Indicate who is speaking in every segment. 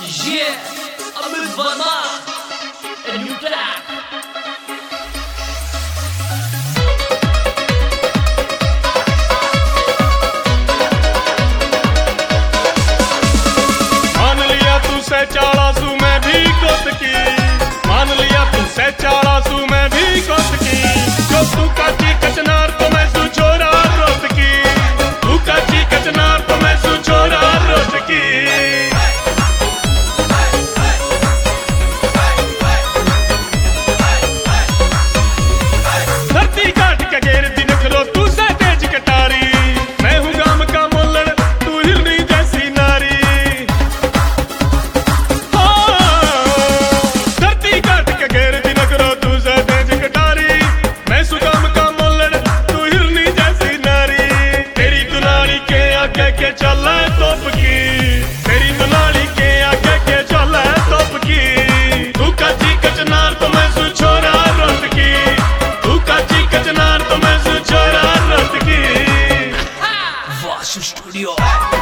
Speaker 1: Yeah, Amit Verma, a new track.
Speaker 2: मान लिया तू से 400 में भी कोत की, मान लिया तू से 400 में भी कोत की। जो तू काची कचनार तो मैं सू छोरा रोत की, तू काची कचनार तो मैं सू छोरा रोत की। धरती काट के घेर दी नखरो तू से तेज कटारी, मैं हूँ गाम का मोलड़ तू हिरनी जैसी नारी। धरती काट के घेर दी नखरो तू से तेज कटारी, मैं हूँ गाम का मोलड़ तू हिरनी जैसी नारी। तेरी दुलारी के आगे के चल तोप की, तेरी दुलारी के आगे के चल तोप की। तू काची कचनार तो मैं सू छोरा रोत की, तू काची कचनार तो मैं सू छोरा रोत की।
Speaker 1: Vasu Studio.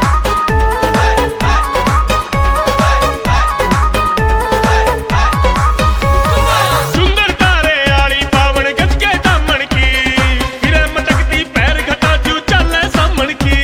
Speaker 2: सुंदर तारे आली पावन गज के दामन की, गिरे मटकती पैर घटा जू चले सामन की।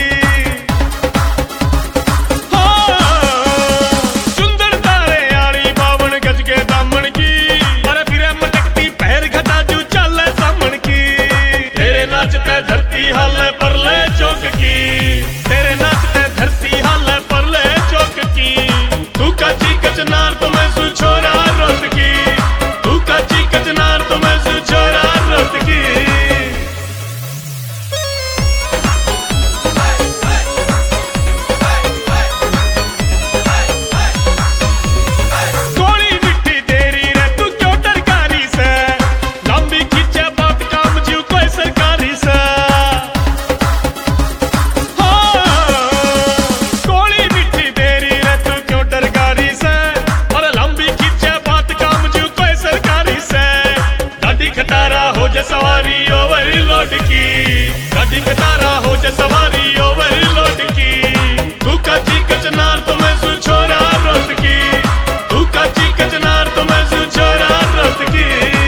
Speaker 2: सुंदर तारे आली पावन गज के दामन की, अरे गिरे मटकती पैर घटा जू चले सामन की। तेरे नाचते धरती हाल पर ले चौक की, तेरे नाचते धरती हाल पर ले चौक की। तू काची कचनार तो मैं सू छोरा रोत की, तू काची कचनार तो मैं सू छोरा रोत की। गोली मिट्टी तेरी रे तू क्यों डरकारी से, लंबी खींचे बात काम जीव कोई सरकारी से। गोली मिट्टी तेरी रे तू क्यों डरकारी से, और लंबी खींचे बात काम जीव कोई सरकारी से। गाड़ी खटारा हो जा सवारी ओवरलोड की, गाड़ी खटारा हो जा सवारी ओवरलोड की। तू काची कचनार तो मैं सू छोरा रोत की, तू काची कचनार तो मैं सू छोरा रोत की।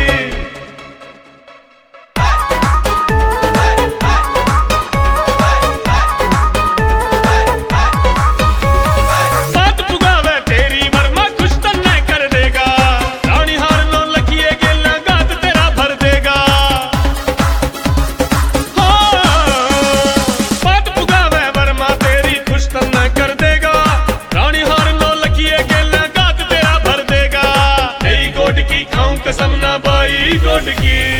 Speaker 2: बात पुगावे तेरी वर्मा खुश तन्ने कर देगा, रानी हार नो लखिए गेला गात तेरा भर देगा। बात पुगावे वर्मा तेरी खुश तन्ने कर देगा, रानी हार नो लखिए गेला गात तेरा भर देगा। तेरी गोड की खाऊं कसम ना बाई गोड की।